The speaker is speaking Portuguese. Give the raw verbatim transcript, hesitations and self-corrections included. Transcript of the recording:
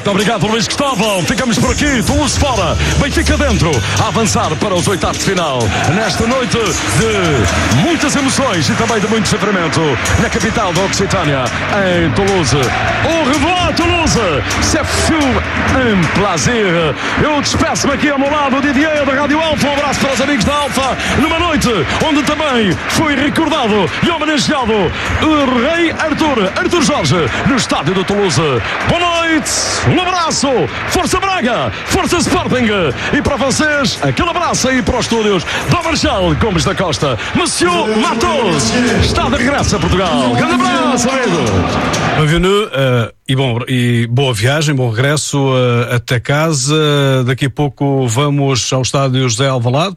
Muito obrigado, Luís Cristóvão. Ficamos por aqui, Toulouse fora, Benfica dentro, a avançar para os oitavos de final. Nesta noite de muitas emoções e também de muito sofrimento na capital da Occitânia, em Toulouse. Au revoir, Toulouse. C'est fou, um prazer. Eu despeço-me aqui ao meu lado, o Didier da Rádio Alfa. Um abraço para os amigos da Alfa, numa noite onde também foi recordado e homenageado o rei Arthur, Arthur Jorge, no estádio do Toulouse. Boa noite, um abraço, Força Braga, Força Sporting, e para vocês, aquele abraço aí para os estúdios do Marchal Gomes da Costa. Monsieur Matos está de regresso a Portugal. Grande abraço, amigo. Bienvenue, uh, e, bom, e boa viagem, bom regresso uh, até casa. Daqui a pouco vamos ao estádio José Alvalade